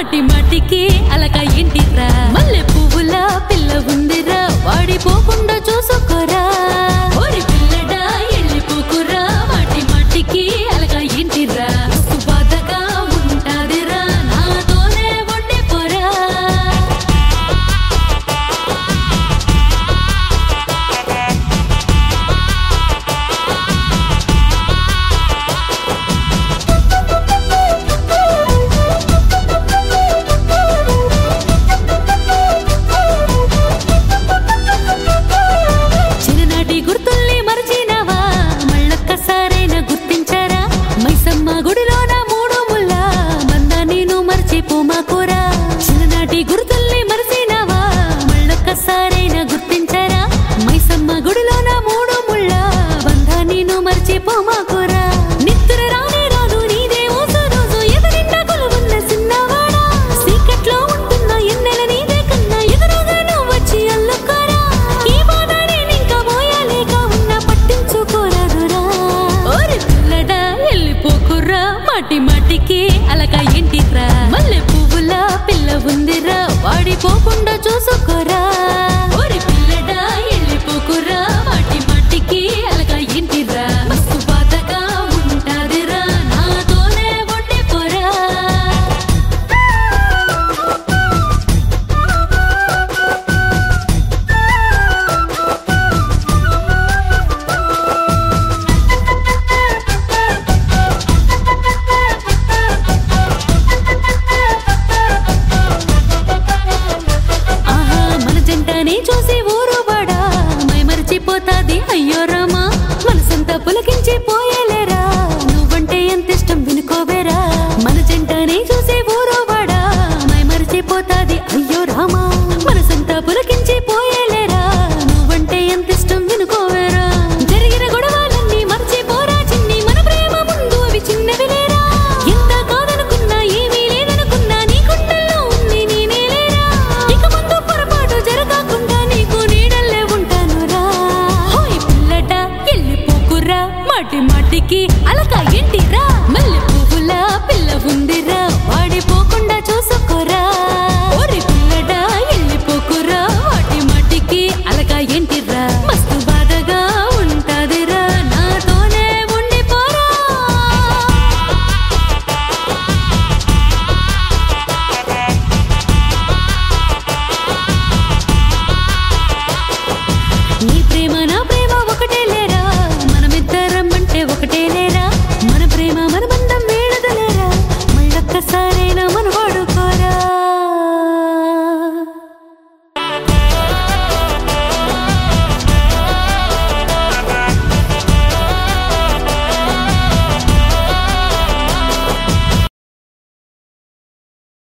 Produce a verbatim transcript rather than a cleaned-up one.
మాటి మాటికి అలక ఇంటిరా మల్లె పువ్వుల పిల్ల ఉందిరా వాడిపోకుండా చూసుకోరా ఓరి పిల్లడా వెళ్ళిపోకురా మాటి మాటికి అలక ఇంటిరా బాధగా ఉంటాదిరా నాతోనే ఉండిపోరా గుడిలోన మూడు ముళ్ళ బంద నేను మర్చిపోమాకురా చిన్ననాటి గుర్తుల్ని మరిసినవా మళ్ళొక్కసారైనా గుర్తించరా మైసమ్మ గుడిలోన మూడు ముళ్ళ బంద నేను మర్చిపోమాకురా నిద్ర రానే రాదు నీదే ఓసు రోజు ఎదురింట కొలువున్న చిన్నవాడా సీకట్లో ఉంటున్న ఎన్నెల నీదే కన్నా ఎదురుగా నువ్వు వచ్చి అల్లుకోరా ఈ బాధ నేనింకా మోయాలేక ఉన్న పట్టించుకోరాదురా ఓరి పిల్లడా వెళ్ళిపోకురా మాటి మాటికి అలక ఇంటిరా మల్లె పువ్వుల పిల్ల ఉందిరా వాడిపోకుండా చూసుకోరా ఓరి పిల్లడా వెళ్ళిపోకురా మాటి మాటికి అలక ఇంటిరా మస్తు బాధగా ఉంటాదిరా నాతోనే ఉండిపోరా చూసి ఊరు బడా మై మరిచిపోతాది అయ్యో రామా మనసంతా పులకించి పోయేలేరా నువ్వంటే ఎంత ఇష్టం వినుకోవేరా మన జంటనే చూసి ఊరు బడా మై మరిచిపోతాది అయ్యో రామా మనసంతా పులకించి పోయేలేరా నువ్వంటే ఎంత ఇష్టం వినుకోవేరా జరిగిన గొడవలన్నీ మర్చిపోరా చిన్ని మన ప్రేమ ముందు అవి చిన్నవి లేరా ఎంత కాదనుకున్నా ఏమీ లేదనుకున్నా నీ గుండెల్లో ఉంది నేనే లేరా ఇక ముందు పొరపాటు జరగకుండా మాటి మాటికి అలక ఇంటిరా మల్లె పువ్వుల పిల్ల ఉందిరా వాడిపోకుండా